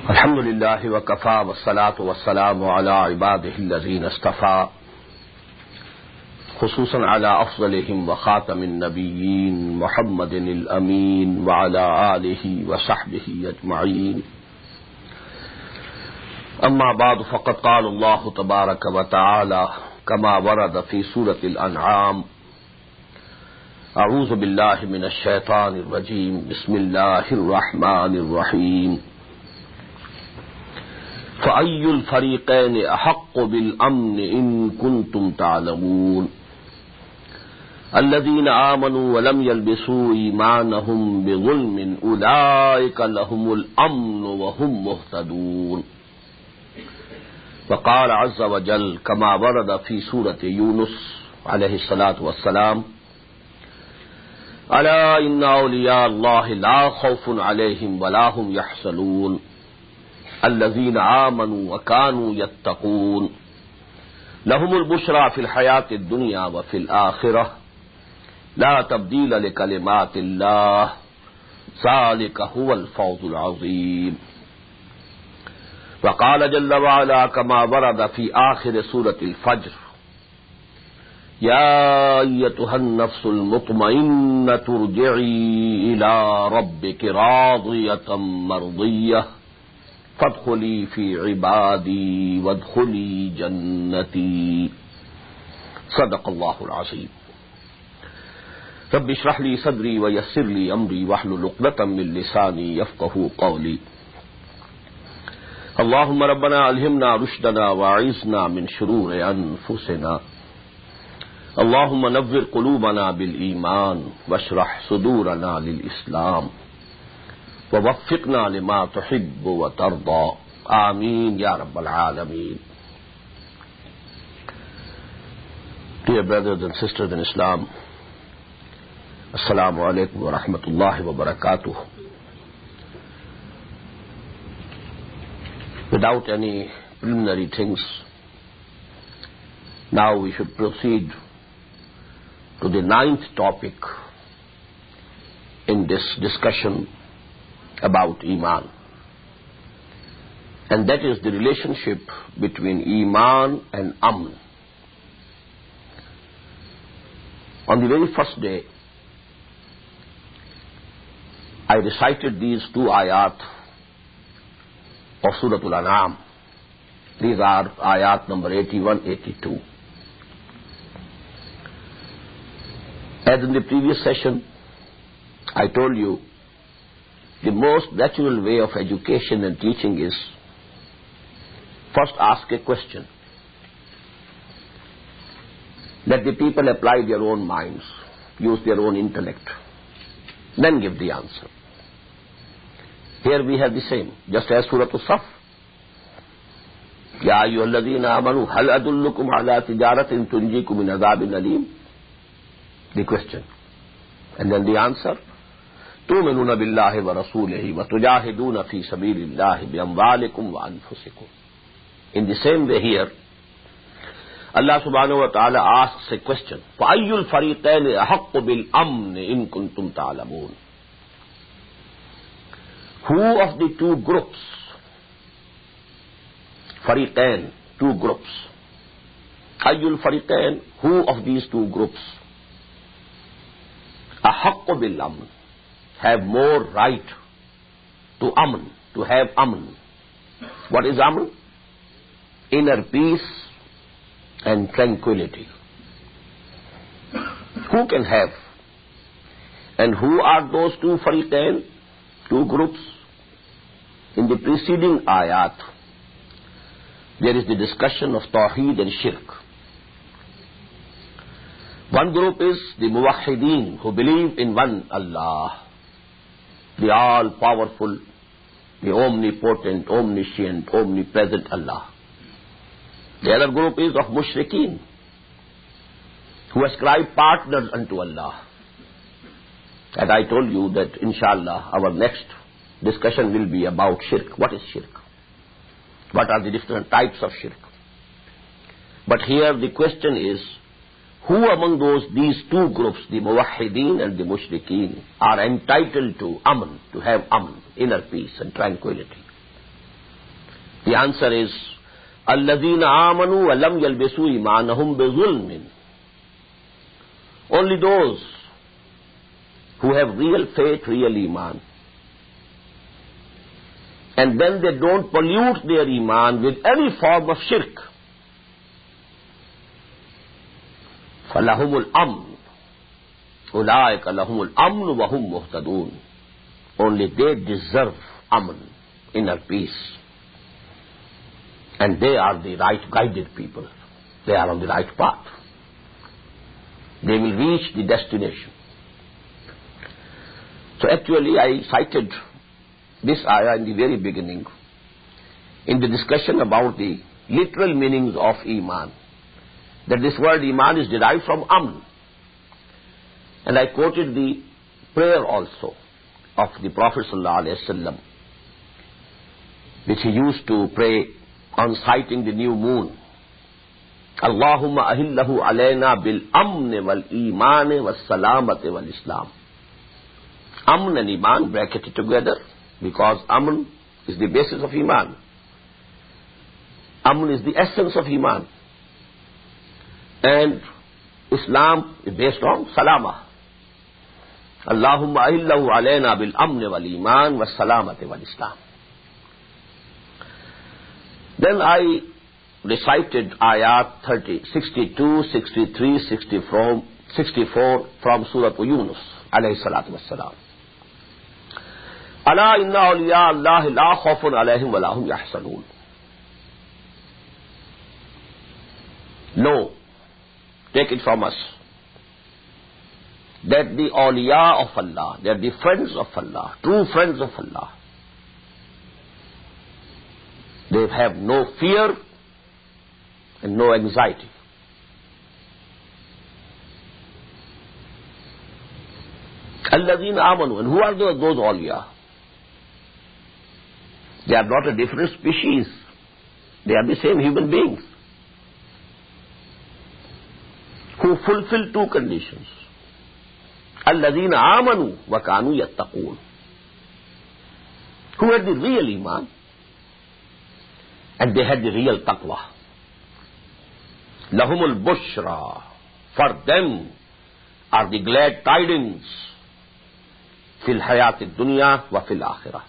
अल्हम्दुलिल्लाह वकफ़ा वस्सलातु वस्सलामु अला इबादिहिल्लज़ीना इस्तफ़ा खुसूसन अला अफ़ज़लिहिम व ख़ातमिन नबिय्यीन मुहम्मदिनिल अमीन व अला आलिहि व सहबिहि अजमईन। अम्मा बाद फ़क़द क़ाल अल्लाहु तबारक व तआला कमा वरद फ़ी सूरतिल अनआम अऊज़ु बिल्लाहि मिनश शैतानिर रजीम बिस्मिल्लाहिर रहमानिर रहीम फ़अय्युल फ़रीक़ैनि अहक़्क़ु बिल अम्न इन कुन्तुम तअलमून अल्लज़ीना आमनू व लम यल्बिसू ईमानहुम बिज़ुल्मिन उलाइका लहुमुल अम्नु व हुम मुहतदून। वक़ाल अज़्ज़ व जल कमा वरद फ़ी सूरति यूनुस अलैहिस्सलातु वस्सलाम अला इन्ना औलिया अल्लाहि ला खौफ़ुन अलैहिम व ला हुम यहज़नून अल्लज़ीना आमनू व कानू यत्तक़ून लहुमुल बुशरा फ़िल हयातिद दुनिया व फ़िल आखिरह ला तब्दील लिकलिमातिल्लाह ज़ालिका हुवल फ़ौज़ुल अज़ीम। वक़ाल जल्ल व अला कमा वरद फ़ी आखिर सूरतिल फ़ज्र या अय्यतुहन नफ्सुल मुत्मइन्नतु इर्जिई इला रब्बिकी राज़ियतम मर्ज़िय्यह फदखुली फ़ी इबादी वदखुली जन्नती। सदक़ल्लाहुल अज़ीम। रब्बि इश्रह ली सदरी व यस्सिर ली अमरी वहलुल उक़दतम मिन लिसानी यफ़क़हू क़ौली। अल्लाहुम्मा रब्बना अल्हिमना रुश्दना व अइज़ना मिन शुरूरि अनफुसिना। अल्लाहुम्मा नव्विर क़ुलूबना बिल ईमान वश्रह सुदूरना लिल इस्लाम ववफ़्फ़िक़ना लिमा तुहिब्बु व तर्दा। आमीन या रब्बल आलमीन। Dear brothers and sisters in Islam, Assalamu alaikum wa rahmatullahi wa barakatuh. Without any preliminary things, now we should proceed to the ninth topic in this discussion about Iman, and that is the relationship between Iman and Amn. On the very first day, I recited these two ayat of Surah Al-An'am. These are ayat number 81, 82. As in the previous session, I told you the most natural way of education and teaching is first ask a question. Let the people apply their own minds, use their own intellect, then give the answer. Here we have the same, just as Surah As-Saff. Ya ayyuhalladhina amanu hal adullukum ala tijaratin tunjikum min azabin alim? The question. And then the answer. तुमिनून बिल्लाहि व रसूलिहि व तुजाहिदून फी सबीलिल्लाहि बिअम्वालिकुम व अनफुसिकुम. In the same way here, Allah subhanahu wa ta'ala asks a question. فَأَيُّ الْفَرِيقَيْنِ أَحَقُّ بِالْأَمْنِ إِن كُنتُمْ تَعْلَمُونَ. Who of the two groups, fariqain, two groups, أَيُّ الْفَرِيقَيْنِ, who of these two groups, أَحَقُّ بِالْأَمْنِ, have more right to amn, to have amn. What is amn? Inner peace and tranquility. Who can have? And who are those two fariqain, two groups? In the preceding ayat, there is the discussion of Tawheed and Shirk. One group is the Muwahhideen, who believe in one Allah, the all-powerful, the omnipotent, omniscient, omnipresent Allah. The other group is of mushrikeen, who ascribe partners unto Allah. And I told you that, inshallah, our next discussion will be about shirk. What is shirk? What are the different types of shirk? But here the question is, who among these two groups, the Muwahhideen and the Mushrikeen, are entitled to Amn, to have Amn, inner peace and tranquility? The answer is, الَّذِينَ آمَنُوا وَلَمْ يَلْبِسُوا إِيمَانَهُمْ بِظُلْمٍ. Only those who have real faith, real iman, and then they don't pollute their iman with any form of shirk, فَلَهُمُ الْأَمْنُ أُولَٰئِكَ لَهُمُ الْأَمْنُ وَهُمْ مُهْتَدُونَ. Only they deserve aman, inner peace. And they are the right guided people. They are on the right path. They will reach the destination. So actually I cited this ayah in the very beginning in the discussion about the literal meanings of iman, that this word iman is derived from amn. And I quoted the prayer also of the Prophet ﷺ, which he used to pray on sighting the new moon. Allahumma ahillahu alayna bil amn wal iman wal salamat wal islam. Amn and iman bracketed together, because amn is the basis of iman. Amn is the essence of iman. And Islam is based on salama. Allahumma ahillahu alayna bil amn wal iman wal salamat wal islam. Then I recited ayat 62, 63, 64 from Surah Yunus, alayhi salatu wassalam. Ala inna awliya Allah la khawfun alayhim wa lahum yahzanun. No, take it from us, that the awliya of Allah, they are the friends of Allah, true friends of Allah, they have no fear and no anxiety. الَّذِينَ آمَنُوا. And who are those awliya? They are not a different species. They are the same human beings who fulfill two conditions. الَّذِينَ آمَنُوا وَكَانُوا يَتَّقُونَ. Who had the real iman and they had the real taqwa. Lahumul bushra. For them are the glad tidings. Fil hayati dunya wa fil akhirah.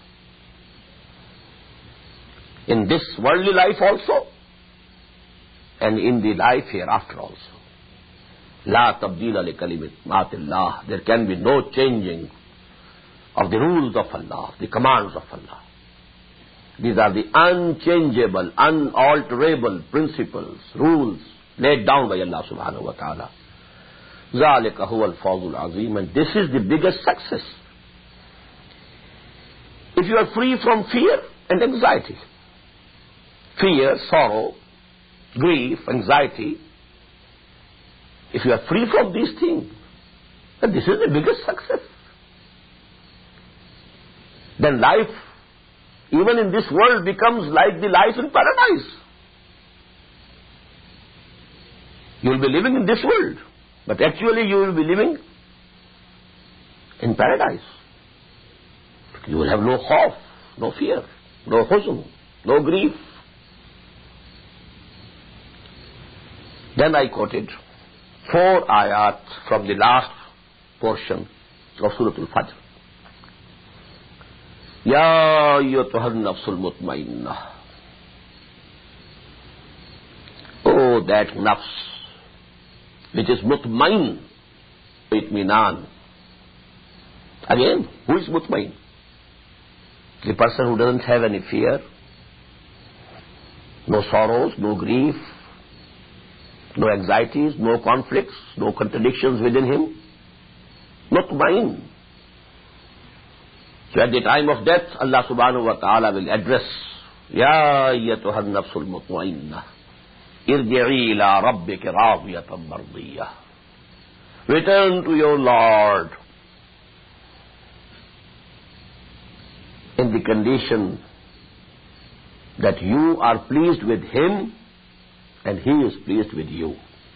In this worldly life also, and in the life hereafter also. La tabdila li kalimatillah. There can be no changing of the rules of Allah, the commands of Allah. These are the unchangeable, unalterable principles, rules laid down by Allah subhanahu wa ta'ala. ذَلِكَ هُوَ الْفَوْزُ الْعَظِيمُ. And this is the biggest success. If you are free from fear and anxiety, fear, sorrow, grief, anxiety, if you are free from these things, then this is the biggest success. Then life, even in this world, becomes like the life in paradise. You will be living in this world, but actually you will be living in paradise. You will have no khawf, no fear, no huzn, no grief. Then I quoted 4 ayat from the last portion of Surah Al-Fajr. Ya ayyatuhan nafsul mutmainnah. Oh, that nafs which is mutmain, itminan. Again, who is mutmain? The person who doesn't have any fear, no sorrows, no grief, no anxieties, no conflicts, no contradictions within him. Mutmain. So at the time of death, Allah subhanahu wa ta'ala will address, Ya ayyatuhan nafsul mutmainnah, irji'i ila rabbika radiyatan mardiyah. Return to your Lord in the condition that you are pleased with Him and He is pleased with you.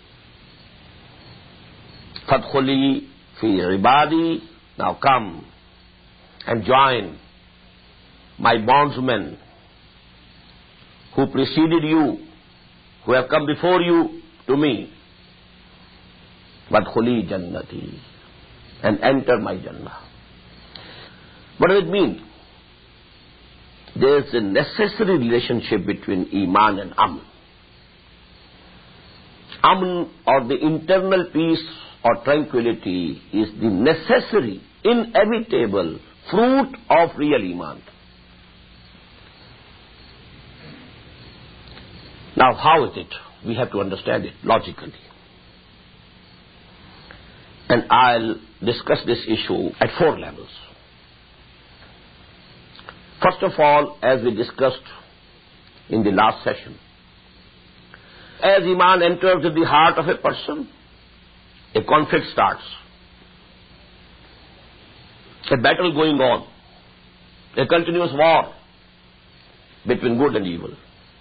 Fadkhuli fi ibadi. Now come and join my bondsmen who preceded you, who have come before you to me. Vadkhuli jannati, and enter my Jannah. What does it mean? There is a necessary relationship between Iman and Amn. Amn, or the internal peace or tranquility, is the necessary, inevitable fruit of real Iman. Now, how is it? We have to understand it logically. And I'll discuss this issue at 4 levels. First of all, as we discussed in the last session, as Iman enters in the heart of a person, a conflict starts. A battle going on. A continuous war between good and evil.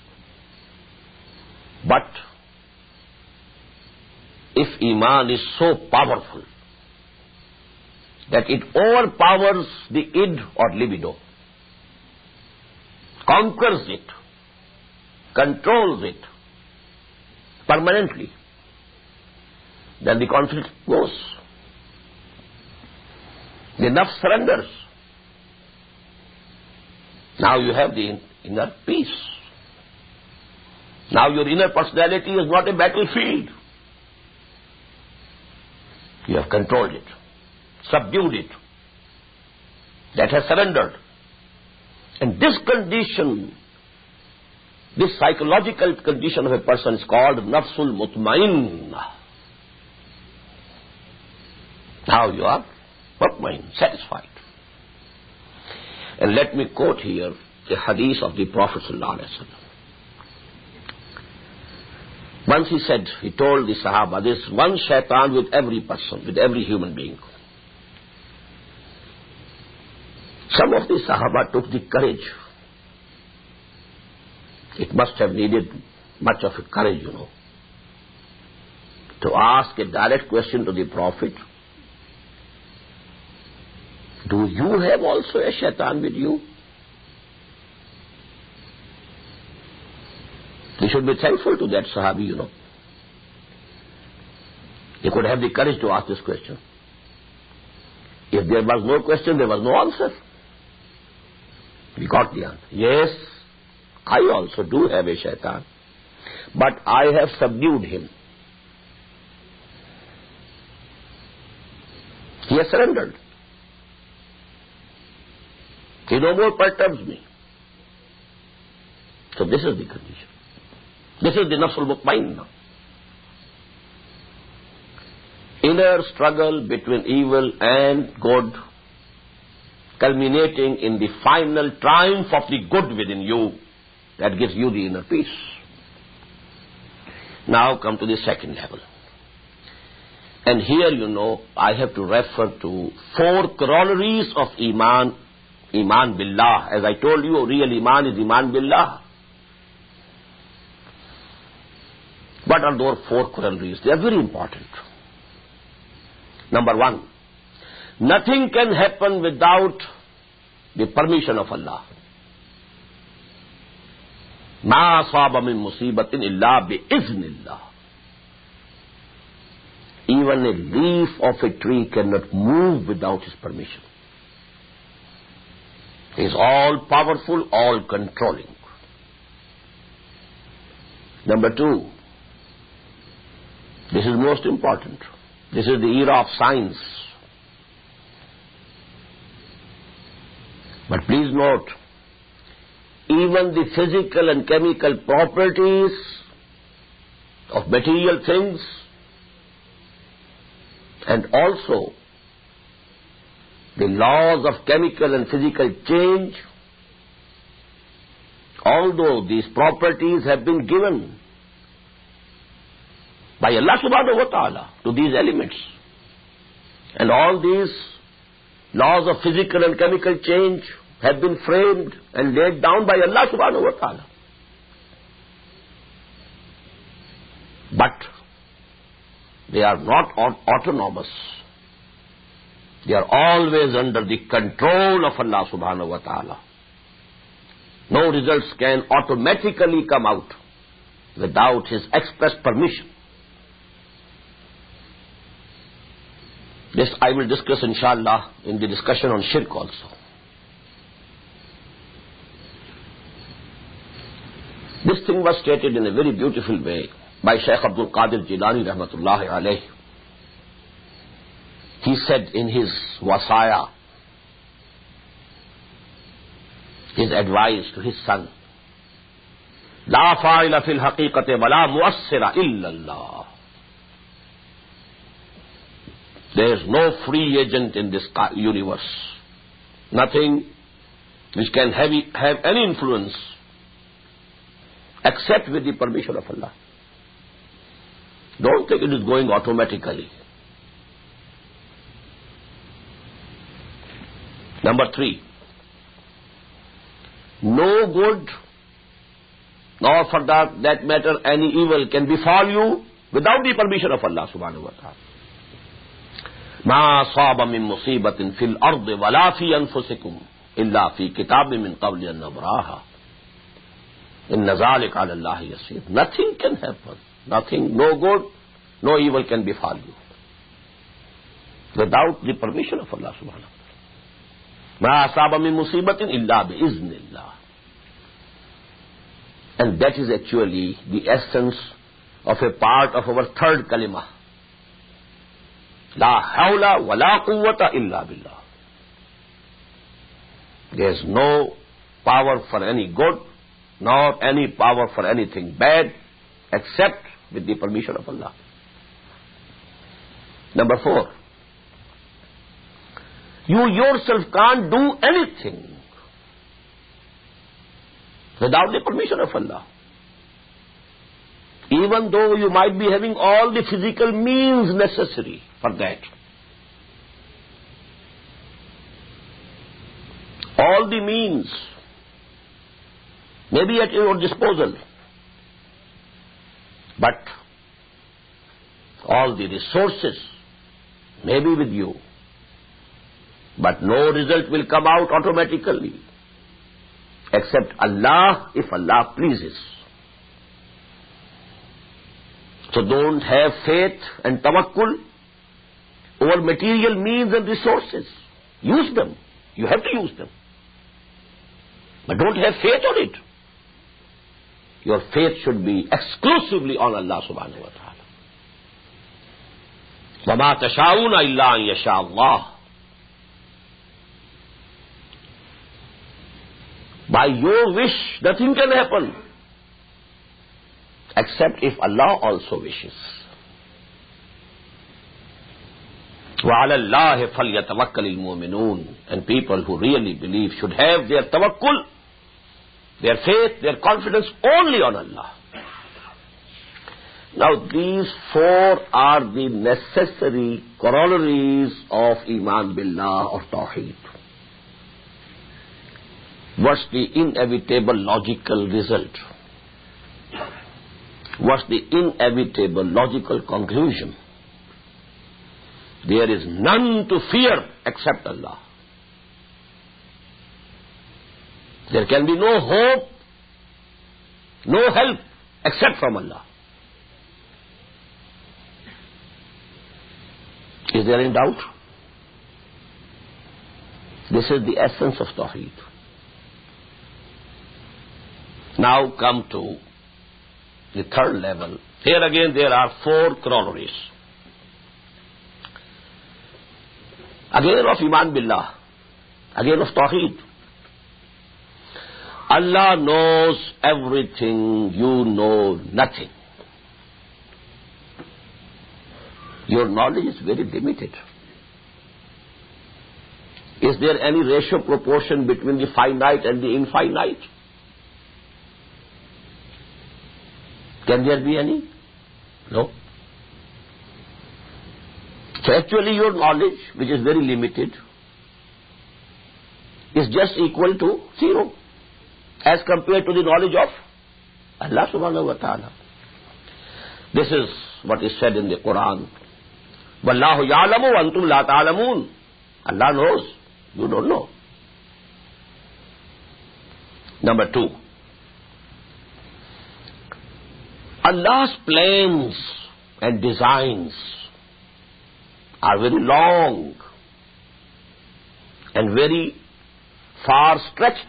But if Iman is so powerful that it overpowers the id or libido, conquers it, controls it permanently, then the conflict goes. The nafs surrenders. Now you have the inner peace. Now your inner personality is not a battlefield. You have controlled it, subdued it. That has surrendered. And this condition, this psychological condition of a person is called nafsul mutmainna. Now you are mutmain, satisfied. And let me quote here the hadith of the Prophet ﷺ. Once he said, he told the Sahaba, there is one shaitan with every person, with every human being. Some of the Sahaba took the courage. It must have needed much of a courage, to ask a direct question to the Prophet. Do you have also a shaitan with you? We should be thankful to that Sahabi, He could have the courage to ask this question. If there was no question, there was no answer. We got the answer. Yes, I also do have a shaitan, but I have subdued him. He has surrendered. He no more perturbs me. So this is the condition. This is the nafsul mutmainna. Inner struggle between evil and good, culminating in the final triumph of the good within you, that gives you the inner peace. Now come to the second level. And here, I have to refer to 4 corollaries of Iman. Iman billah. As I told you, real Iman is Iman billah. What are those 4 corollaries? They are very important. Number 1, nothing can happen without the permission of Allah. Ma asaba min musibatin illa bi iznillah. Even a leaf of a tree cannot move without His permission. He is all powerful, all controlling. Number 2, this is most important. This is the era of science. But please note, even the physical and chemical properties of material things, and also the laws of chemical and physical change, although these properties have been given by Allah subhanahu wa ta'ala to these elements, and all these laws of physical and chemical change have been framed and laid down by Allah subhanahu wa ta'ala. But they are not autonomous. They are always under the control of Allah subhanahu wa ta'ala. No results can automatically come out without his express permission. This I will discuss inshallah in the discussion on shirk also. This thing was stated in a very beautiful way by Shaykh Abdul Qadir Jilani rahmatullahi alayhi. He said in his wasaya, his advice to his son, La fa'ila fil haqiqati wa la mu'assira illa Allah. There is no free agent in this universe. Nothing which can have any influence except with the permission of Allah. Don't think it is going automatically. Number 3. No good, nor for that matter any evil can befall you without the permission of Allah subhanahu wa ta'ala. ما صاب من مصيبة في الأرض ولا في أنفسكم إلا في كتاب من قبل أن نبراها إن ذلك على الله يسير. Nothing can happen. Nothing, no good, no evil can befall you without the permission of Allah subhanahu wa ta'ala. ما صاب من مصيبة إلا بإذن الله. And that is actually the essence of a part of our third kalimah. La hawla wa la quwwata illa billah. There is no power for any good, nor any power for anything bad, except with the permission of Allah. Number 4. You yourself can't do anything without the permission of Allah. Even though you might be having all the physical means necessary for that. All the means may be at your disposal. But all the resources may be with you. But no result will come out automatically. Except Allah, if Allah pleases. So don't have faith and tawakkul over material means and resources. Use them. You have to use them. But don't have faith on it. Your faith should be exclusively on Allah subhanahu wa ta'ala. وَمَا تَشَاءُونَ إِلَّا أَن يَشَاءَ اللَّهُ. By your wish, nothing can happen. Except if Allah also wishes. وَعَلَى اللَّهِ فَلْيَتَوَكَّلِ الْمُؤْمِنُونَ. And people who really believe should have their tawakkul, their faith, their confidence only on Allah. Now these 4 are the necessary corollaries of Iman Billah or Tawheed. What's the inevitable logical result? What's the inevitable logical conclusion? There is none to fear except Allah. There can be no hope, no help except from Allah. Is there any doubt? This is the essence of Tawheed. Now come to the third level. Here again there are 4 corollaries. Again of Iman Billah. Again of Tawheed. Allah knows everything, you know nothing. Your knowledge is very limited. Is there any ratio proportion between the finite and the infinite? Can there be any? No. So actually your knowledge, which is very limited, is just equal to 0 as compared to the knowledge of Allah subhanahu wa ta'ala. This is what is said in the Quran. وَاللَّهُ يَعْلَمُ وَأَنْتُمْ لَا تَعْلَمُونَ. Allah knows, you don't know. Number 2, Allah's plans and designs are very long and very far stretched.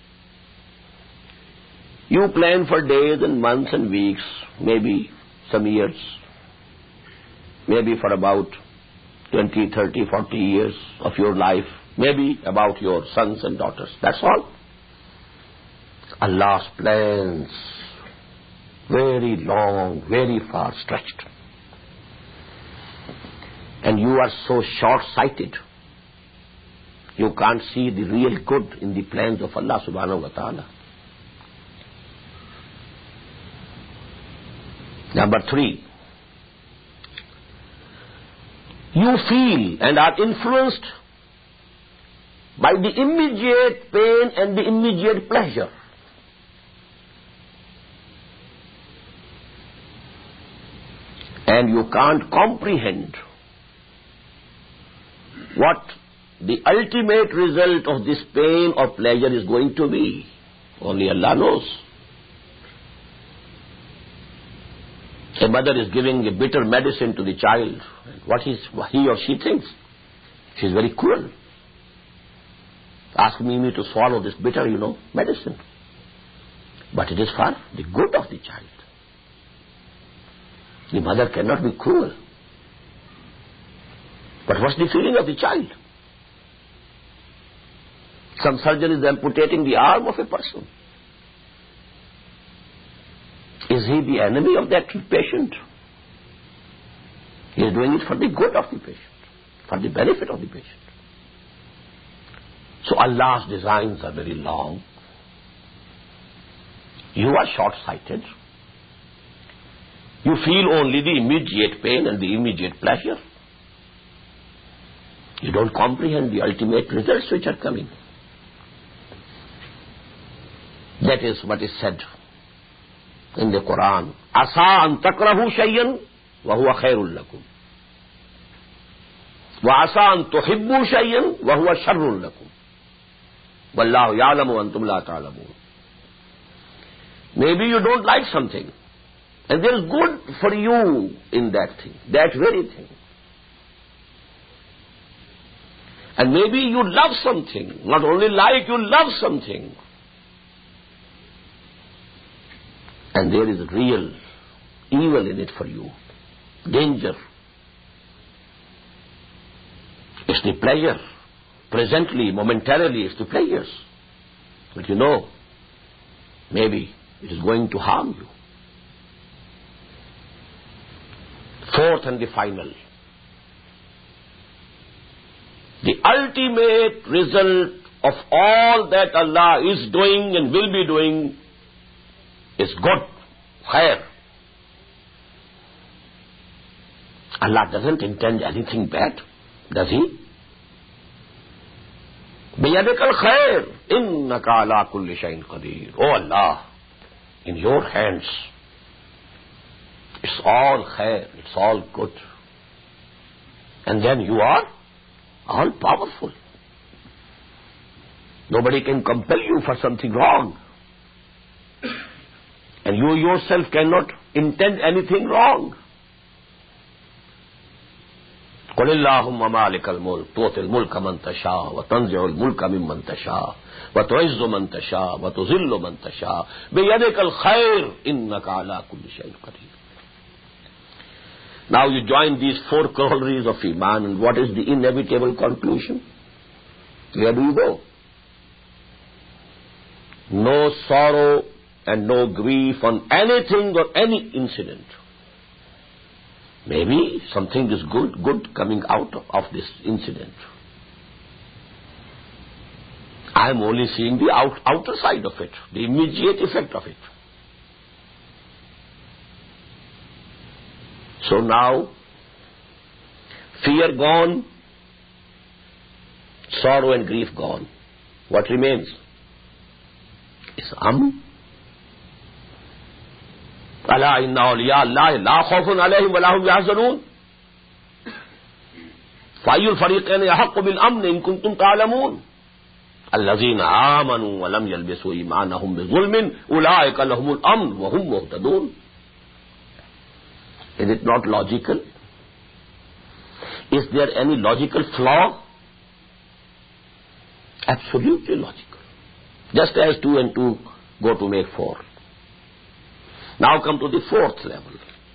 You plan for days and months and weeks, maybe some years, maybe for about 20, 30, 40 years of your life, maybe about your sons and daughters. That's all. Allah's plans, very long, very far stretched. And you are so short-sighted. You can't see the real good in the plans of Allah subhanahu wa ta'ala. Number 3, you feel and are influenced by the immediate pain and the immediate pleasure. And you can't comprehend what the ultimate result of this pain or pleasure is going to be. Only Allah knows. A mother is giving a bitter medicine to the child. What he or she thinks? She is very cruel. Asking me to swallow this bitter, medicine. But it is for the good of the child. The mother cannot be cruel. But what's the feeling of the child? Some surgeon is amputating the arm of a person. Is he the enemy of that patient? He is doing it for the good of the patient, for the benefit of the patient. So Allah's designs are very long. You are short-sighted. You feel only the immediate pain and the immediate pleasure. You don't comprehend the ultimate results which are coming. That is what is said in the Quran. Asa an takrahu shay'an wa huwa khairul lakum. Wa asa an tuhibbu shay'an wa huwa sharrul lakum. Wallahu ya'lamu wa antum la ta'lamun. Maybe you don't like something, and there is good for you in that thing, that very thing. And maybe you love something, not only like, you love something. And there is real evil in it for you, danger. It's the pleasure. Presently, momentarily, it's the pleasures. But maybe it is going to harm you. Fourth and the final. The ultimate result of all that Allah is doing and will be doing is good, khair. Allah doesn't intend anything bad, does He? بِيَدِكَ الْخَيْرِ إِنَّكَ عَلَىٰ كُلِّ شَيْءٍ قَدِيرٌ. Oh Allah, in your hands, it's all khair, it's all good. And then you are all powerful. Nobody can compel you for something wrong. And you yourself cannot intend anything wrong. قُلِ اللَّهُمَّ مَالِكَ الْمُلْكِ تُؤْتِي الْمُلْكَ مَنْ تَشَاءُ وَتَنزِعُ الْمُلْكَ مِمَّنْ تَشَاءُ وَتُعِزُّ مَنْ تَشَاءُ وَتُذِلُّ مَنْ تَشَاءُ بِيَدِكَ الْخَيْرُ إِنَّكَ عَلَىٰ كُلِّ شَيْءٍ قَدِيرٌ. Now you join these 4 corollaries of Iman, and what is the inevitable conclusion? Where do you go? No sorrow and no grief on anything or any incident. Maybe something is good coming out of this incident. I am only seeing the outer side of it, the immediate effect of it. So now, fear gone, sorrow and grief gone. What remains? Is أَلَا إِنَّ أَوْلِيَاءَ اللَّهِ لَا خَوْفٌ عَلَيْهِمْ وَلَا هُمْ يَحْزَنُونَ فَأَيُّ الْفَرِيقَيْنِ أَحَقُّ بِالْأَمْنِ إِن كُنتُمْ تَعْلَمُونَ الذين آمنوا ولم يلبسوا إيمانهم بظلم أولئك لهم الأمن وهم مهتدون. Is it not logical? Is there any logical flaw? Absolutely logical. Just as 2 and 2 go to make 4. Now come to the 4th level.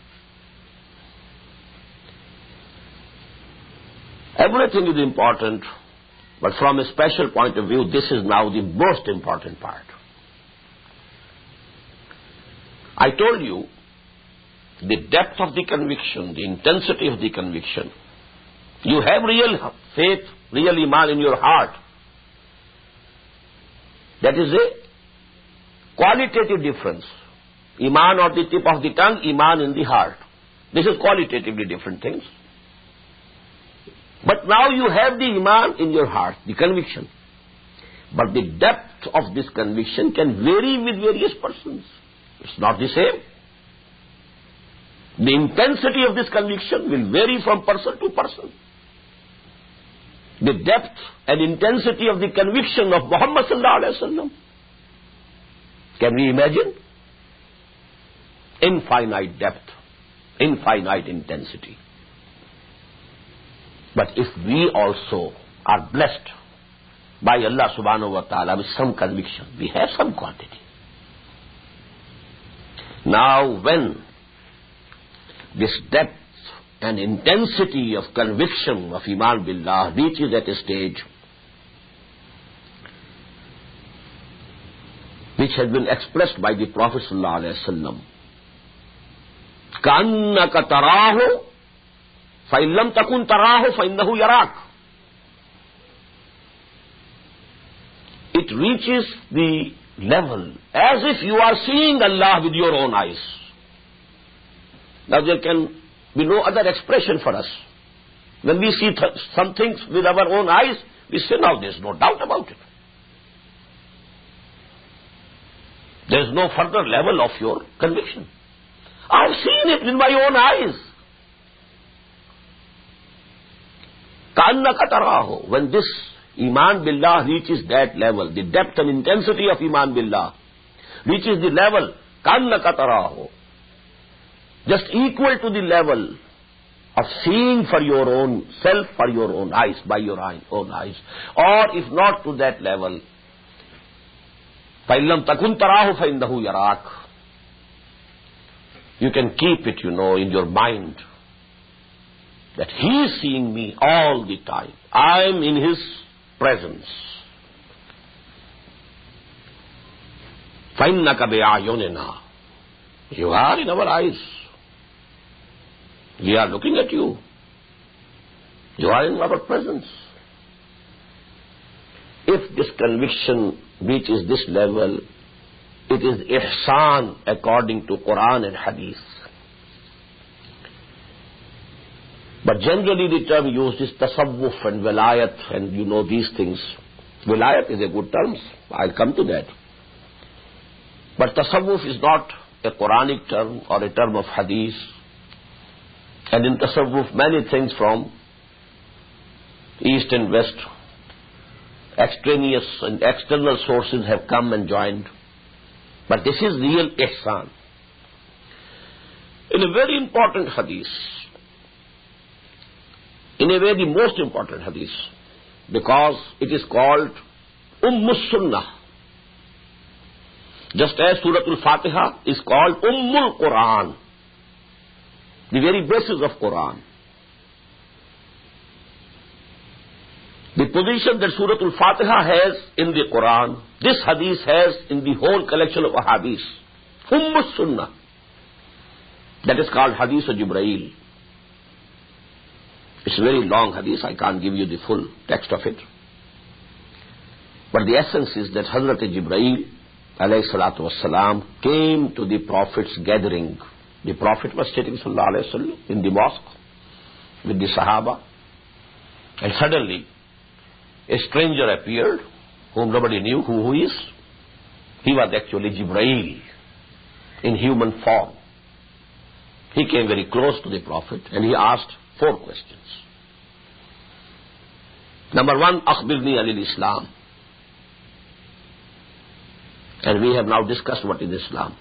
Everything is important, but from a special point of view, this is now the most important part. I told you the depth of the conviction, the intensity of the conviction. You have real faith, real iman in your heart. That is a qualitative difference. Iman on the tip of the tongue, iman in the heart. This is qualitatively different things. But now you have the iman in your heart, the conviction. But the depth of this conviction can vary with various persons. It's not the same. The intensity of this conviction will vary from person to person. The depth and intensity of the conviction of Muhammad sallallahu alaihi wasallam. Can we imagine? Infinite depth, infinite intensity. But if we also are blessed by Allah subhanahu wa ta'ala with some conviction, we have some quantity. Now when this depth and intensity of conviction of Iman Billah reaches at a stage which has been expressed by the Prophet sallallahu alaihi wasallam, كَأَنَّكَ تَرَاهُ فَإِن لَمْ تَكُنْ تَرَاهُ فَإِنَّهُ يَرَاكَ. It reaches the level as if you are seeing Allah with your own eyes. Now there can be no other expression for us. When we see some things with our own eyes, we say, now there is no doubt about it. There is no further level of your conviction. I have seen it with my own eyes. كَأَنَّكَ تَرَاهُ. When this Iman Billah reaches that level, the depth and intensity of Iman Billah reaches the level كَأَنَّكَ تَرَاهُ, just equal to the level of seeing for your own self, for your own eyes, by your own eyes. Or if not to that level, فَإِن لَمْ تَكُنْ تَرَاهُ فَإِنَّهُ يَرَاكَ. You can keep it, in your mind, that He is seeing me all the time. I am in His presence. فَإِنَّكَ بِأَعْيُنِنَا. You are in our eyes. We are looking at you. You are in our presence. If this conviction reaches this level, it is ihsan according to Quran and Hadith. But generally the term used is tasawwuf and wilayat, and these things. Wilayat is a good term. I'll come to that. But tasawwuf is not a Quranic term or a term of Hadith. And in tasawwuf, many things from east and west, extraneous and external sources have come and joined. But this is real ihsan. In a very important hadith, in a way the most important hadith, because it is called Sunnah. Just as Surah Al-Fatiha is called Quran, the very basis of Quran. The position that Surah Al-Fatiha has in the Quran, this hadith has in the whole collection of ahadith. Sunnah. That is called Hadith of Jibreel. It's a very long hadith. I can't give you the full text of it. But the essence is that Hazrat Jibreel alayhi salatu wassalam came to the Prophet's gathering. The Prophet was sitting sallallahu alayhi wasallam in the mosque with the Sahaba, and suddenly a stranger appeared whom nobody knew who he is. He was actually Jibreel in human form. He came very close to the Prophet and he asked 4 questions. Number 1, Akhbirni anil Islam. And we have now discussed what is Islam.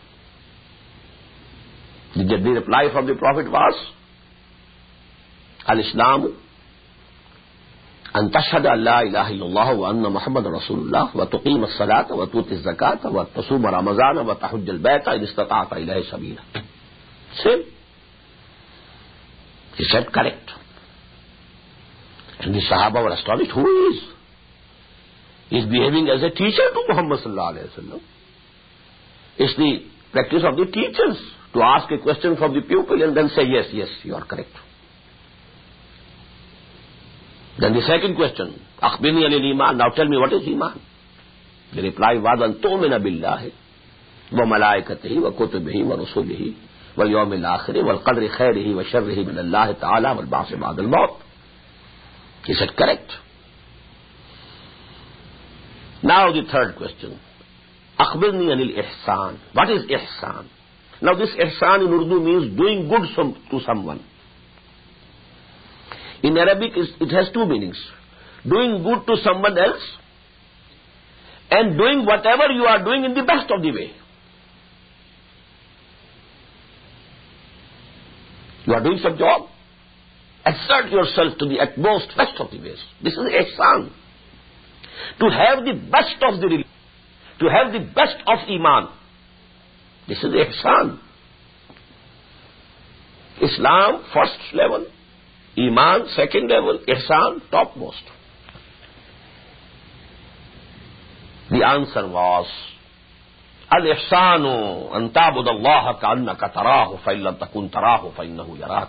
The reply from the Prophet was, Al-Islamu an tashhada an la ilaha illallah wa anna Muhammadan Rasulullah wa tuqima as-salata wa tuti az-zakata wa tasuma Ramazana wa tahujja al-bayta in istata'ta ilayhi sabila. Same. He said correct. And the Sahaba were astonished. Who is? He is behaving as a teacher to Muhammad sallallahu alayhi wa sallam. It's the practice of the teachers to ask a question from the pupil and then say, yes, yes, you are correct. Then the second question, Akhbirni anil iman, now tell me what is iman? The reply was, an tu'mina billahi wa malaikatihi wa kutubihi wa rusulihi wal yawmil akhiri wal qadri khairihi wa sharrihi min Allah ta'ala wal ba'si ba'd al-maut. He said correct. Now the third question, Akhbirni anil ihsan. What is ihsan? Now this ihsan in Urdu means doing good to someone. In Arabic, it has two meanings. Doing good to someone else and doing whatever you are doing in the best of the way. You are doing some job. Exert yourself to the utmost best of the ways. This is ihsan. To have the best of the religion. To have the best of iman. This is ihsan. Islam, first level. Iman, second level. Ihsan, topmost. The answer was, Al-ihsanu an ta'bud Allah ka'annaka tarahu fa illam takun tarahu fa innahu yarak.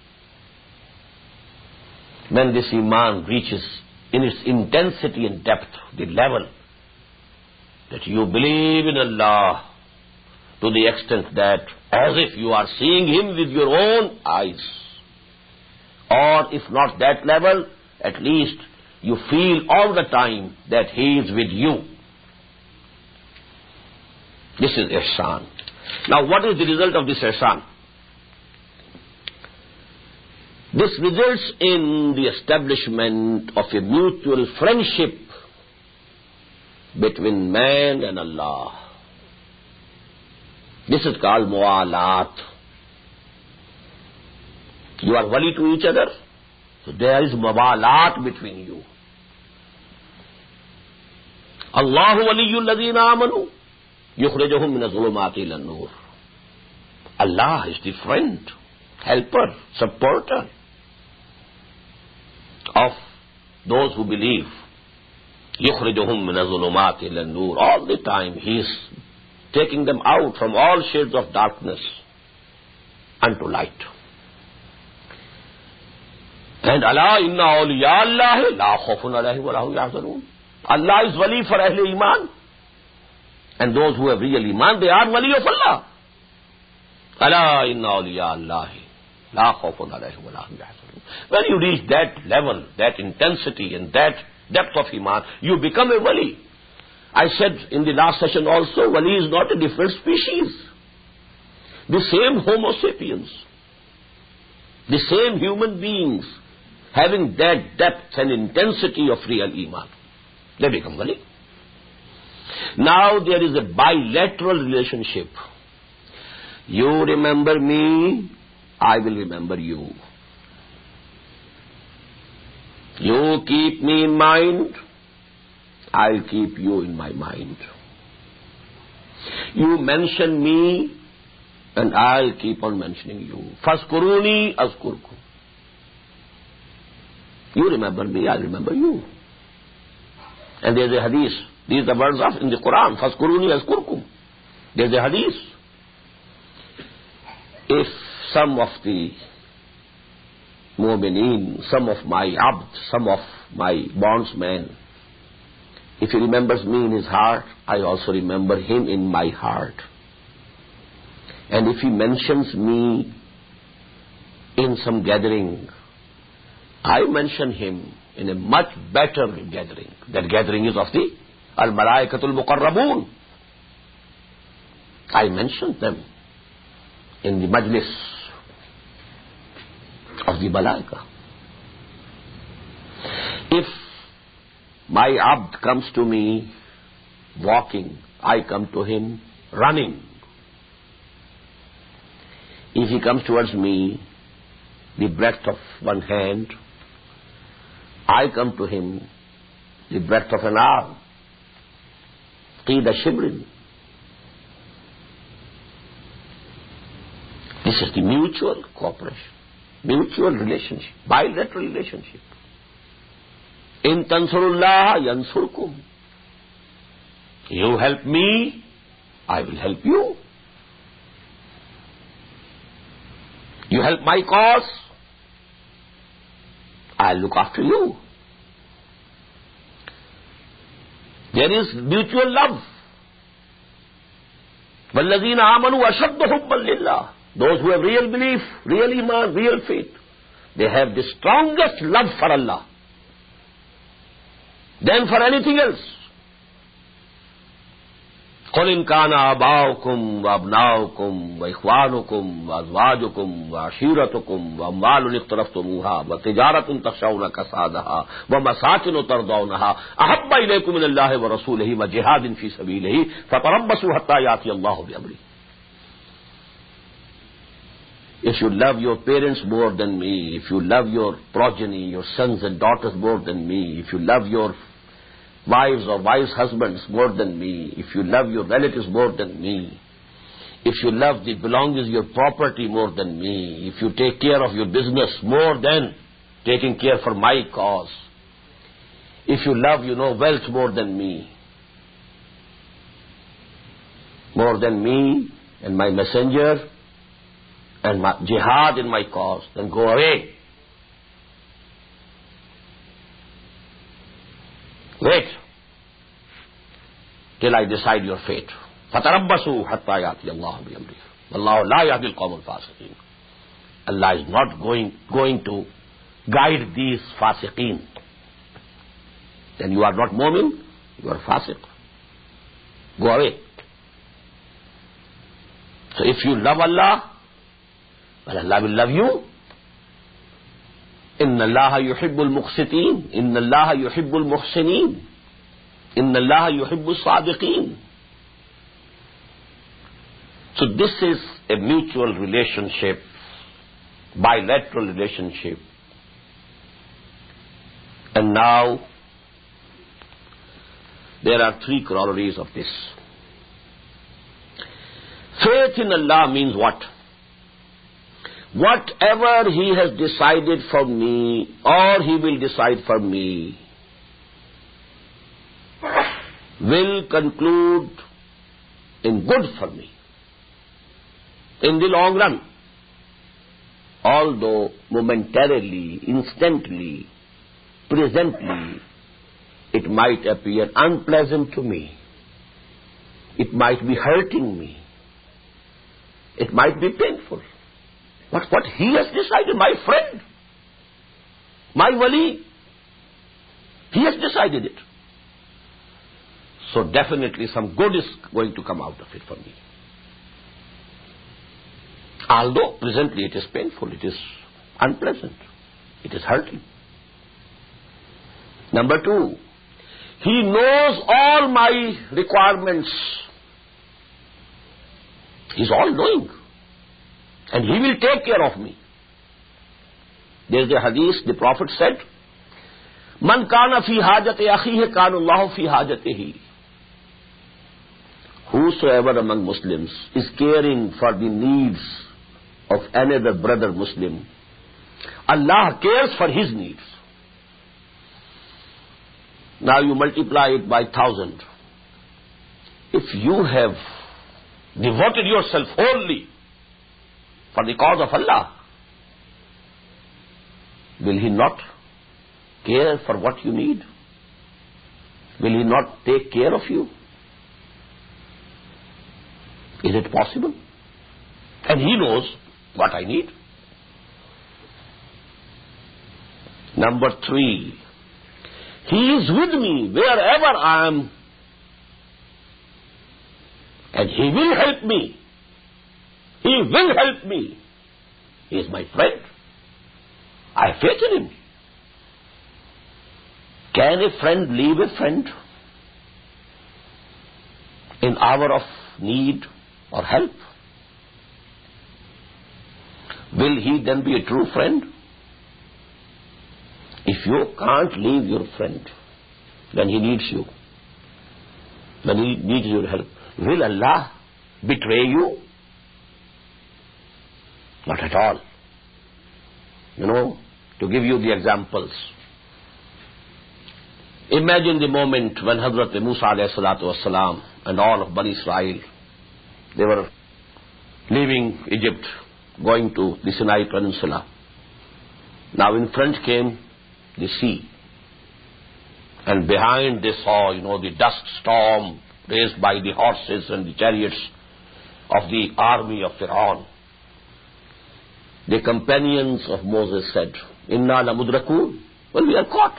When this iman reaches in its intensity and depth, the level that you believe in Allah to the extent that as if you are seeing Him with your own eyes, or if not that level, at least you feel all the time that He is with you. This is ihsan. Now what is the result of this ihsan? This results in the establishment of a mutual friendship between man and Allah. This is called mu'alat. You are wali to each other, so there is mu'alat between you. Allahu waliyyul ladhina amanu yukhrijuhum min az-zulumati ila an-nur. Allah is the friend, helper, supporter of those who believe. يخرجهم من الظلمات إلى النور. All the time He is taking them out from all shades of darkness unto light. And Allah inna awliya Allah la khawfun alayhim wa lahum yahzanun. Allah is wali for Ahle Iman. And those who have real Iman, they are wali of Allah. Allah inna awliya Allah la khawfun alayhim wa lahum yahzanun. When you reach that level, that intensity and that depth of Iman, you become a wali. I said in the last session also, wali is not a different species. The same Homo sapiens, the same human beings, having that depth and intensity of real Iman, they become wali. Now there is a bilateral relationship. You remember me, I will remember you. You keep me in mind, I'll keep you in my mind. You mention me, and I'll keep on mentioning you. Faskuruni azkurkum. You remember me, I'll remember you. And there's a hadith. These are the words of in the Quran. Faskuruni azkurkum. There's a hadith. If some of the mu'mineen, some of my abd, some of my bondsmen, if he remembers me in his heart, I also remember him in my heart. And if he mentions me in some gathering, I mention him in a much better gathering. That gathering is of the Al-Malaikatul Muqarrabun. I mention them in the majlis of the Malaika. If my abd comes to me walking, I come to him running. If he comes towards me, the breadth of one hand, I come to him, the breadth of an arm. Qida shibrin. This is the mutual cooperation, mutual relationship, bilateral relationship. In tansurullah yansurkum. You help me, I will help you. You help my cause, I'll look after you. There is mutual love. وَالَّذِينَ آمَنُوا أَشَدُّ حُبًّا لِلَّهِ. Those who have real belief, real iman, real faith, they have the strongest love for Allah than for anything else. قُلْ إِنْ كَانَ آبَاؤُكُمْ وَأَبْنَاؤُكُمْ وَإِخْوَانُكُمْ وَأَزْوَاجُكُمْ وَعَشِيرَتُكُمْ وَأَمْوَالٌ اقْتَرَفْتُمُوهَا وَتِجَارَةٌ تَخْشَوْنَ كَسَادَهَا وَمَسَاكِنُ تَرْضَوْنَهَا أَحَبَّ إِلَيْكُم مِّنَ اللَّهِ وَرَسُولِهِ وَجِهَادٍ فِي سَبِيلِهِ فَتَرَبَّصُوا حَتَّى يَأْتِيَ اللَّهُ بِأَمْرِهِ. If you love your parents more than me, if you love your progeny, your sons and daughters more than me, if you love your wives or wives' husbands more than me, if you love your relatives more than me, if you love the belongings, your property more than me, if you take care of your business more than taking care for my cause, if you love, wealth more than me and my messenger and my jihad in my cause, then go away. Wait till I decide your fate. فَتَرَبَّصُوا حَتَّى يَأْتِيَ اللَّهُ بِأَمْرِهِ وَاللَّهُ لَا يَهْدِي الْقَوْمَ الْفَاسِقِينَ. Allah is not going to guide these fasiqeen. Then you are not mu'min, you are fasiq. Go away. So if you love Allah, well, Allah will love you. إِنَّ اللَّهَ يُحِبُّ الْمُقْسِطِينَ إِنَّ اللَّهَ يُحِبُّ الْمُحْسِنِينَ إِنَّ اللَّهَ يُحِبُّ الصَّادِقِينَ. So this is a mutual relationship, bilateral relationship. And now, there are three corollaries of this. Faith in Allah means what? Whatever He has decided for me, or He will decide for me, will conclude in good for me, in the long run. Although momentarily, instantly, presently, it might appear unpleasant to me, it might be hurting me, it might be painful. But what He has decided, my friend, my wali, He has decided it. So definitely some good is going to come out of it for me. Although presently it is painful, it is unpleasant, it is hurting. Number two, He knows all my requirements. He is all-knowing. And He will take care of me. There is a hadith, the Prophet said, Man kana fi hajati akhihi kana Allahu fi hajatihi. Whosoever among Muslims is caring for the needs of another brother Muslim, Allah cares for his needs. Now you multiply it by 1,000. If you have devoted yourself wholly for the cause of Allah, will He not care for what you need? Will He not take care of you? Is it possible? And He knows what I need. Number three, He is with me wherever I am, and He will help me. He will help me. He is my friend. I have faith in Him. Can a friend leave a friend? in hour of need or help, will he then be a true friend? If you can't leave your friend when he needs you, when he needs your help, will Allah betray you? Not at all. To give you the examples, imagine the moment when Hazrat Musa alayhi salatu wassalam and all of Bani Israel, they were leaving Egypt, going to the Sinai Peninsula. Now in front came the sea, and behind they saw, the dust storm raised by the horses and the chariots of the army of Pharaoh. The companions of Moses said, "Inna lamudrakun." Well, we are caught.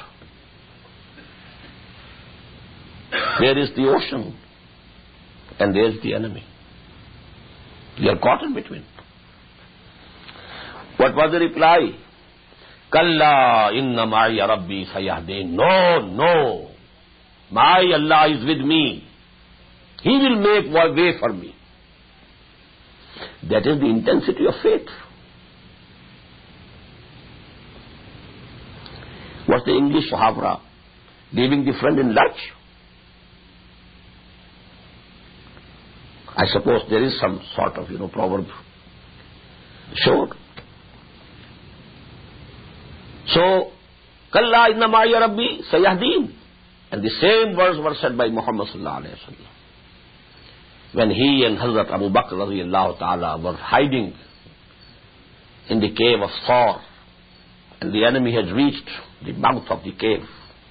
There is the ocean, and there is the enemy. We are caught in between. What was the reply? Kalla inna ma'iya rabbi sayahdin. No. My Allah is with me. He will make way for me. That is the intensity of faith. What's the English muhavara? Leaving the friend in lurch? I suppose there is some sort of, proverb. Sure. So, Kalla inna ma'iya rabbi sayahdin. And the same words were said by Muhammad sallallahu alayhi wa sallam, when he and Hazrat Abu Bakr radiyallahu ta'ala were hiding in the cave of Thawr, and the enemy had reached the mouth of the cave.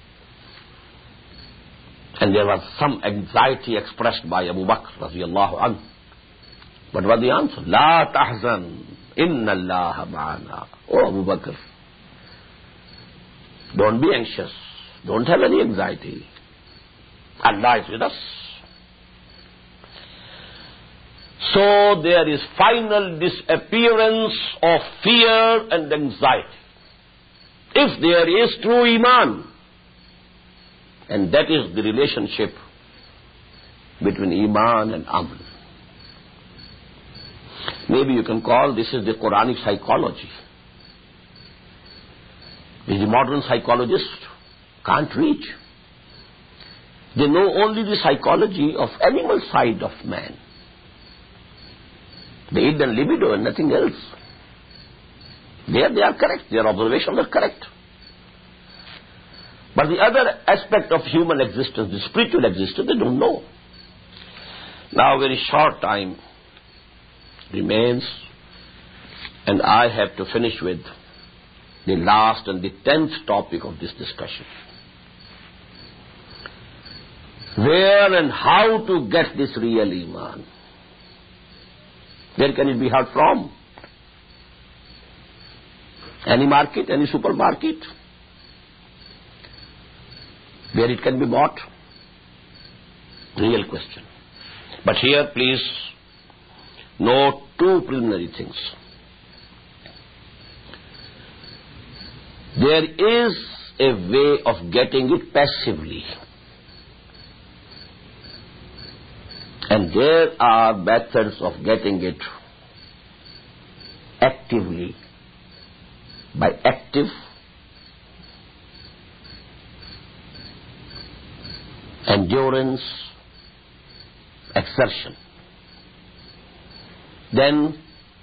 And there was some anxiety expressed by Abu Bakr radiyallahu anhu. What was the answer? La tahzan, inna allaha ma'ana. Oh Abu Bakr, don't be anxious. Don't have any anxiety. Allah is with us. So there is final disappearance of fear and anxiety, if there is true Iman. And that is the relationship between Iman and Amal. Maybe you can call this is the Quranic psychology, which the modern psychologists can't reach. They know only the psychology of animal side of man, the hidden libido and nothing else. There they are correct, their observations are correct. But the other aspect of human existence, the spiritual existence, they don't know. Now very short time remains, and I have to finish with the last and the 10th topic of this discussion. Where and how to get this real Iman? Where can it be heard from? Any market, any supermarket? Where it can be bought? Real question. But here please note two preliminary things. There is a way of getting it passively, and there are methods of getting it actively, by active endurance, exertion. Then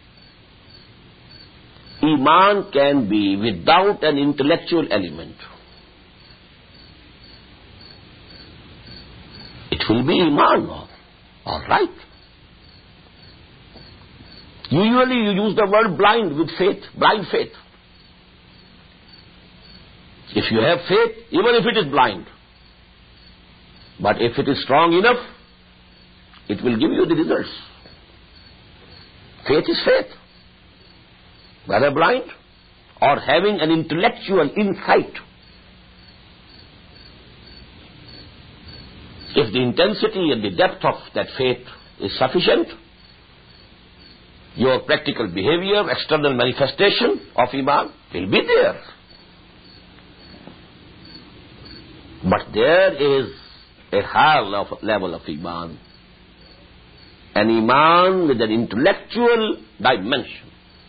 Iman can be without an intellectual element. It will be Iman, all right. Usually you use the word blind with faith, blind faith. If you have faith, even if it is blind, but if it is strong enough, it will give you the results. Faith is faith. Whether blind or having an intellectual insight. If the intensity and the depth of that faith is sufficient, your practical behavior, external manifestation of Iman will be there. But there is a higher level of Iman an iman with an intellectual dimension,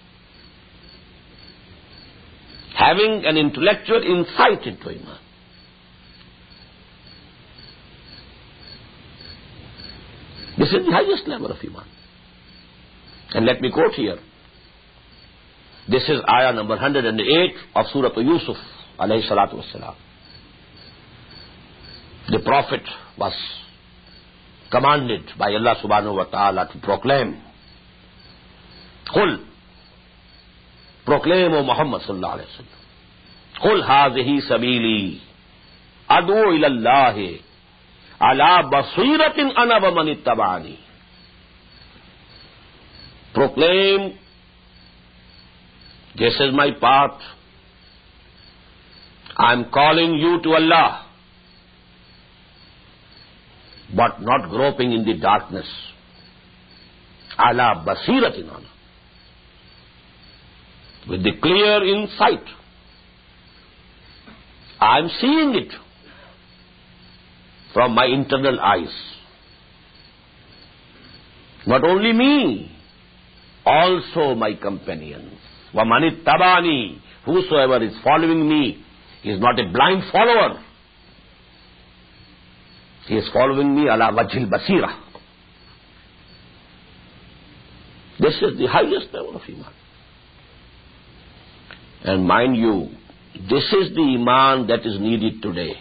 having an intellectual insight into iman. This is the highest level of iman. And let me quote here. This is ayah number 108 of Surah Yusuf, alayhi salatu wassalam. The Prophet was commanded by Allah subhanahu wa ta'ala to proclaim. Qul, proclaim, O Muhammad sallallahu alayhi wa sallam. Qul hazihi sabili, ad'u ila Allahi, ala basiratin ana wa man ittaba'ani. Proclaim, this is my path. I am calling you to Allah, but not groping in the darkness. Ala basiratin ana, with the clear insight. I am seeing it from my internal eyes. Not only me, also my companions. وَمَنِ اتَّبَعَنِي, whosoever is following me is not a blind follower. He is following me ala wajhil basira. This is the highest level of iman. And mind you, this is the iman that is needed today.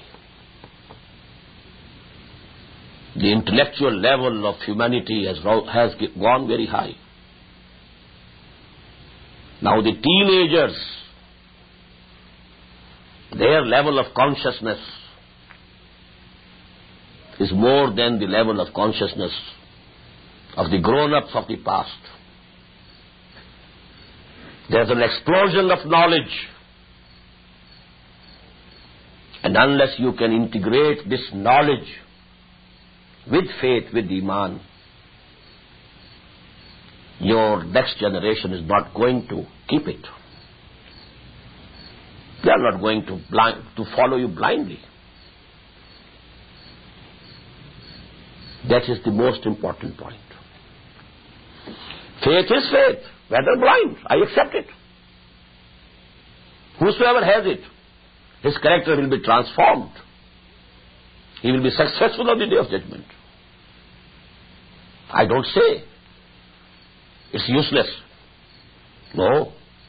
The intellectual level of humanity has gone very high. Now the teenagers, their level of consciousness is more than the level of consciousness of the grown-ups of the past. There's an explosion of knowledge. And unless you can integrate this knowledge with faith, with iman, your next generation is not going to keep it. They are not going to follow you blindly. That is the most important point. Faith is faith, whether blind, I accept it. Whosoever has it, his character will be transformed. He will be successful on the day of judgment. I don't say it's useless. No.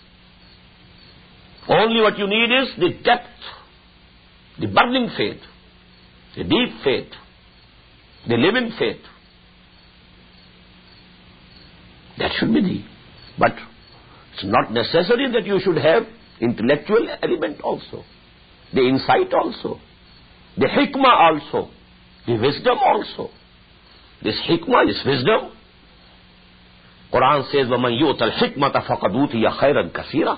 Only what you need is the depth, the burning faith, the deep faith, the living faith. That should be the. But it's not necessary that you should have intellectual element also, the insight also, the hikmah also, the wisdom also. This hikmah, this wisdom, Quran says, وَمَنْ يُؤْتَ الْحِكْمَةَ فَقَدْ أُوتِيَ خَيْرًا كَثِيرًا.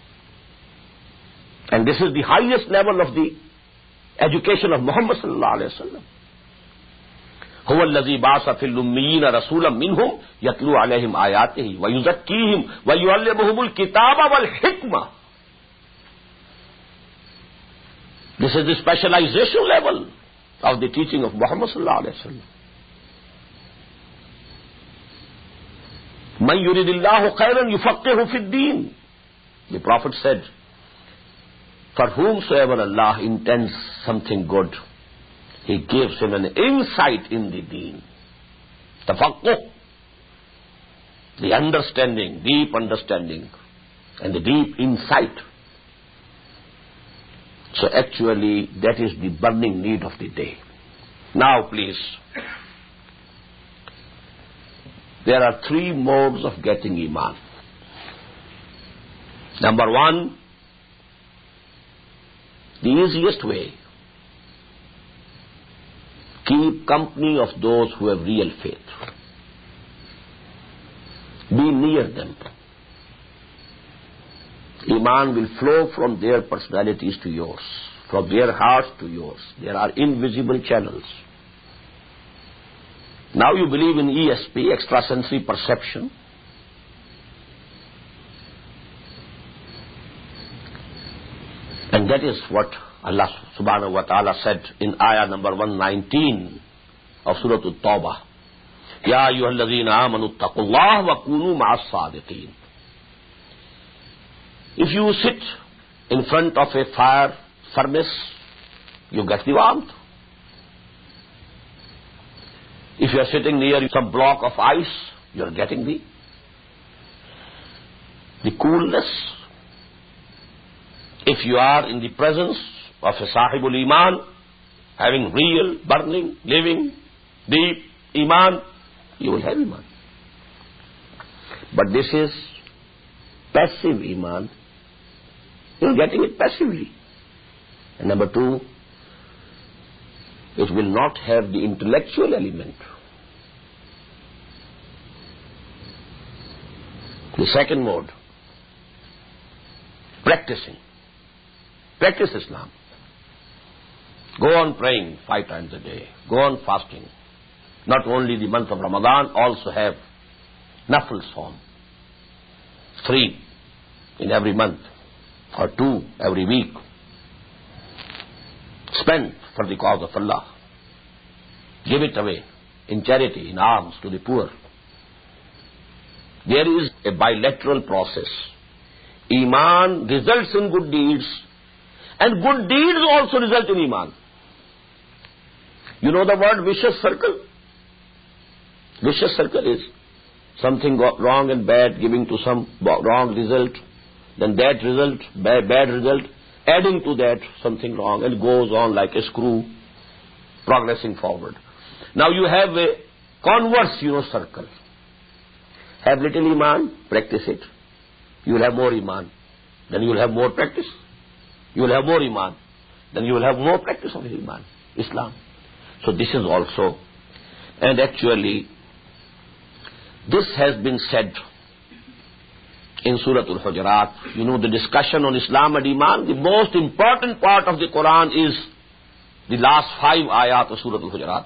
And this is the highest level of the education of Muhammad sallallahu alayhi wa sallam. هُوَ الَّذِي بَعَثَ فِي الْأُمِّيِّينَ رَسُولًا مِّنْهُمْ يَتْلُو عَلَيْهِمْ آيَاتِهِ وَيُزَكِّيهِمْ وَيُعَلِّمُهُمُ الْكِتَابَ وَالْحِكْمَةَ. This is the specialization level of the teaching of Muhammad sallallahu alayhi wa sallam. مَنْ يُرِدِ اللَّهُ خَيْرًا يُفَقِّهُ فِي الدِّينِ. The Prophet said, for whomsoever Allah intends something good, He gives him an insight in the deen. Tafaqquh, the understanding, deep understanding, and the deep insight. So actually, that is the burning need of the day. Now please, there are three modes of getting iman. Number one, the easiest way, keep company of those who have real faith. Be near them. Iman will flow from their personalities to yours, from their hearts to yours. There are invisible channels. Now you believe in ESP, extrasensory perception. And that is what Allah subhanahu wa ta'ala said in ayah number 119 of Surah At-Tawbah. Ya ayyuhalladhina amanu ittaqullaha wa kunu ma'as sadiqin. If you sit in front of a fire furnace, you get the warmth. If you are sitting near some block of ice, you are getting the coolness. If you are in the presence of a sahibul iman, having real, burning, living, deep iman, you will have iman. But this is passive iman. You are getting it passively. And number two, it will not have the intellectual element. The second mode, practicing. Practice Islam. Go on praying 5 times a day. Go on fasting. Not only the month of Ramadan, also have Nafil Sawm. 3 in every month, or 2 every week. Spend for the cause of Allah. Give it away in charity, in alms to the poor. There is a bilateral process. Iman results in good deeds, and good deeds also result in Iman. You know the word vicious circle? Vicious circle is something wrong and bad giving to some wrong result, then that result, bad result, adding to that something wrong, and goes on like a screw, progressing forward. Now you have a converse, circle. Have little Iman, practice it. You will have more Iman. Then you will have more practice. You will have more Iman. Then you will have more practice of Iman, Islam. So this is also, and actually, this has been said in Surah Al-Hujurat. The discussion on Islam and Iman, the most important part of the Quran is the last 5 ayat of Surah Al-Hujurat.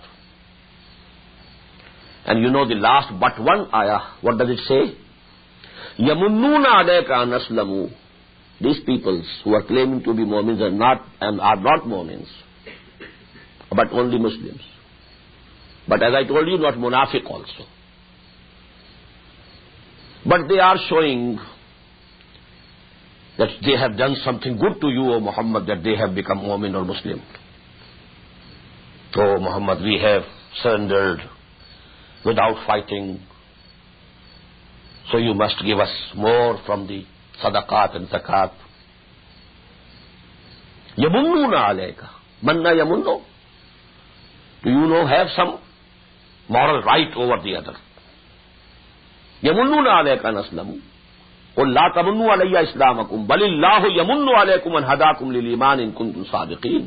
And the last but one ayah, what does it say? يَمُنُّونَ عَلَيْكَ أَنْ أَسْلَمُوا. These peoples who are claiming to be Mu'mins are not Mu'mins, but only Muslims. But as I told you, not Munafiq also. But they are showing that they have done something good to you, O Muhammad, that they have become Mu'min or Muslim. Oh Muhammad, we have surrendered without fighting, so you must give us more from the sadaqat and zakat. Yamunnuna alayka. Manna yamunno. Do you have some moral right over the other? Yamunnuna alayka an aslamu. Qul la tamunnu alayya islamakum balillahu yamunnu alaykum an hadakum lil iman in kuntum sadiqin.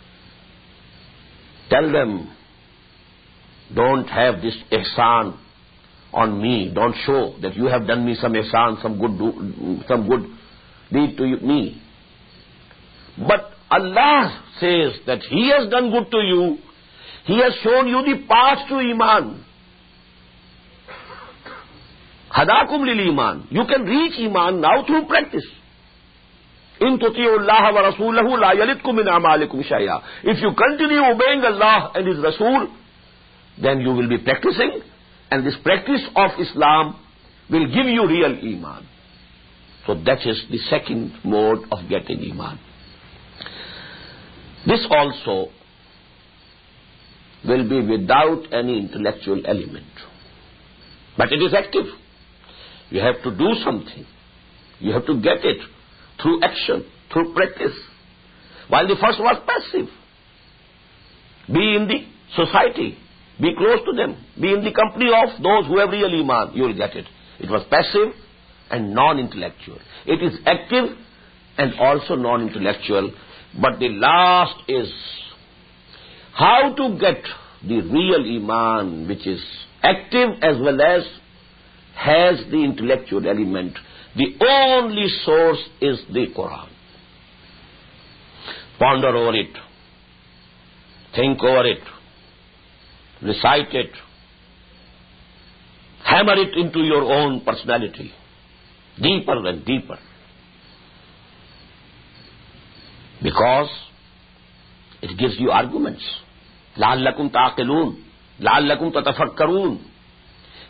Tell them, don't have this ihsan on me. Don't show that you have done me some ihsan, some good deed to me. But Allah says that He has done good to you. He has shown you the path to Iman. Hadakum lil Iman. You can reach Iman now through practice. In tuti'u Allah wa rasulahu la yalitkum min amalikum shay'a. If you continue obeying Allah and His Rasul, then you will be practicing, and this practice of Islam will give you real Iman. So that is the second mode of getting Iman. This also will be without any intellectual element. But it is active. You have to do something. You have to get it through action, through practice. While the first was passive. Be in the society. Be close to them. Be in the company of those who have real Iman. You will get it. It was passive and non-intellectual. It is active and also non-intellectual. But the last is how to get the real Iman, which is active as well as has the intellectual element. The only source is the Quran. Ponder over it. Think over it. Recite it. Hammer it into your own personality. Deeper and deeper. Because it gives you arguments. لَعَلَّكُمْ تَعْقِلُونَ لَعَلَّكُمْ تَتَفَكَّرُونَ.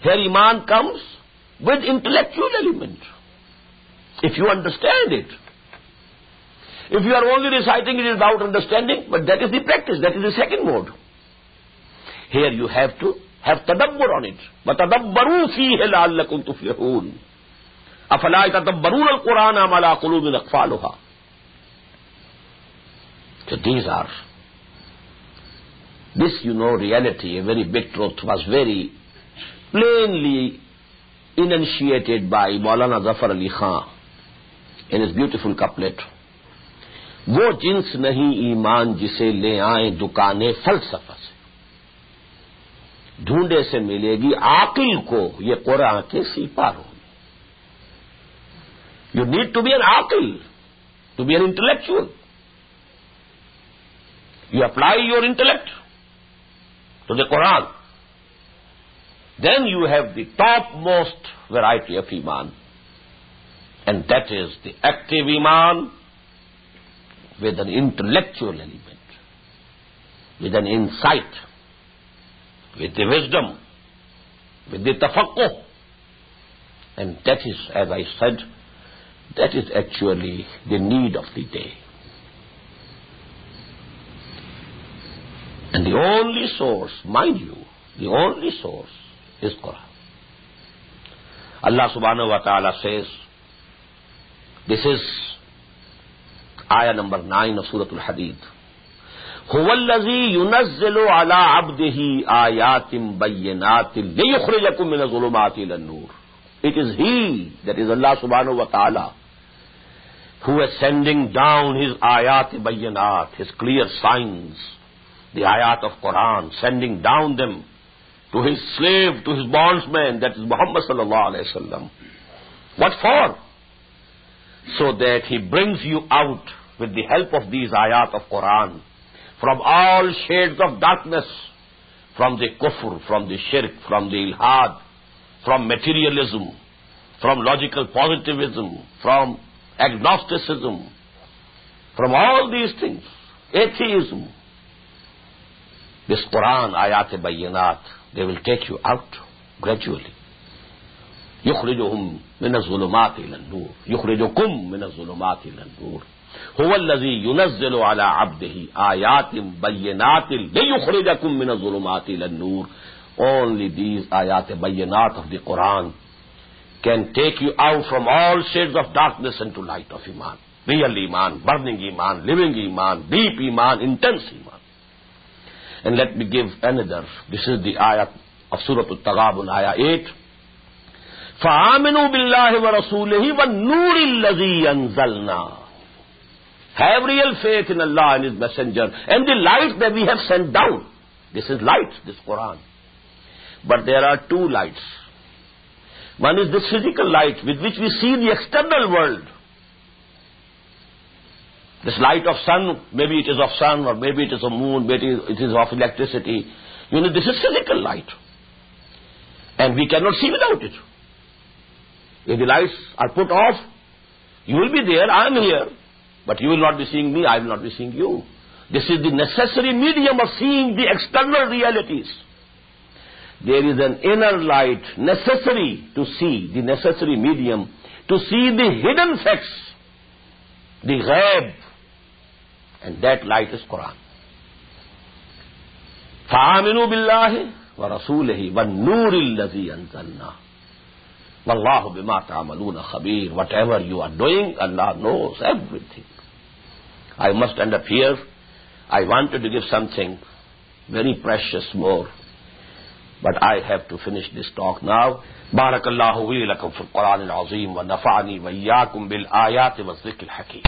Here Iman comes with intellectual element. If you understand it. If you are only reciting it without understanding, but that is the practice, that is the second mode. Here you have to have tadabbur on it. وَتَدَبَّرُوا فِيهِ لَعَلَّكُمْ تُفْلِحُونَ أَفَلَا يَتَدَبَّرُونَ الْقُرْآنَ أَمْ عَلَىٰ قُلُوبٍ أَقْفَالُهَا. So this reality, a very big truth, was very plainly enunciated by Maulana Zafar Ali Khan in his beautiful couplet. वो जिन्स नहीं ईमान जिसे ले आए दुकाने फलसफा से, ढूंढे से मिलेगी आकिल को ये कुरान के सीपारों में. You need to be an aqil, to be an intellectual. You apply your intellect to the Quran. Then you have the topmost variety of Iman. And that is the active Iman with an intellectual element, with an insight, with the wisdom, with the tafaqquh. And that is, as I said, that is actually the need of the day. And the only source, mind you, the only source is Quran. Allah subhanahu wa ta'ala says, this is ayah number 9 of Surah Al-Hadid. هُوَ الَّذِي يُنَزِّلُ عَلَىٰ عَبْدِهِ آيَاتٍ بَيِّنَاتٍ لِيُخْرِجَكُم مِّنَ الظُّلُمَاتِ إِلَى النُّورِ. It is He, that is Allah subhanahu wa ta'ala, who is sending down His ayat bayyinat, His clear signs, the ayat of Quran, sending down them to His slave, to His bondsman, that is Muhammad sallallahu alayhi wa sallam. What for? So that he brings you out with the help of these ayat of Quran from all shades of darkness, from the kufr, from the shirk, from the ilhad, from materialism, from logical positivism, from agnosticism, from all these things, atheism. This Quran, ayat bayyinat, they will take you out gradually. يخرجهم من الظلمات إلى النور يخرجكم من الظلمات إلى النور هو الذي ينزل على عبده آيات بينات ليخرجكم من الظلمات إلى النور. Only these ayat bayyinat of the Quran can take you out from all shades of darkness into light of Iman. Real Iman, burning Iman, living Iman, deep Iman, intense Iman. And let me give another. This is the ayat of Surah Al-Taghabun, ayah 8. فَآمِنُوا بِاللَّهِ وَرَسُولِهِ وَالنُّورِ الَّذِي أَنزَلْنَا. Have real faith in Allah and His Messenger and the light that we have sent down. This is light, this Quran. But there are two lights. One is this physical light with which we see the external world. This light of sun, maybe it is of sun or maybe it is of moon, maybe it is of electricity. This is physical light. And we cannot see without it. If the lights are put off, you will be there, I am here, but you will not be seeing me, I will not be seeing you. This is the necessary medium of seeing the external realities. There is an inner light necessary to see, the necessary medium, to see the hidden facts, the ghaib, and that light is Quran. فَآمِنُوا بِاللَّهِ وَرَسُولِهِ وَالنُّورِ الَّذِي أَنزَلْنَا. Wallahu bima ta'amaluna khabir. Whatever you are doing, Allah knows everything. I must end up here. I wanted to give something very precious more, but I have to finish this talk now. Barakallahu li lakum fil Quran al-Azim wa nafa'ani wa iyyakum bil ayati wa dhikr al-hakim.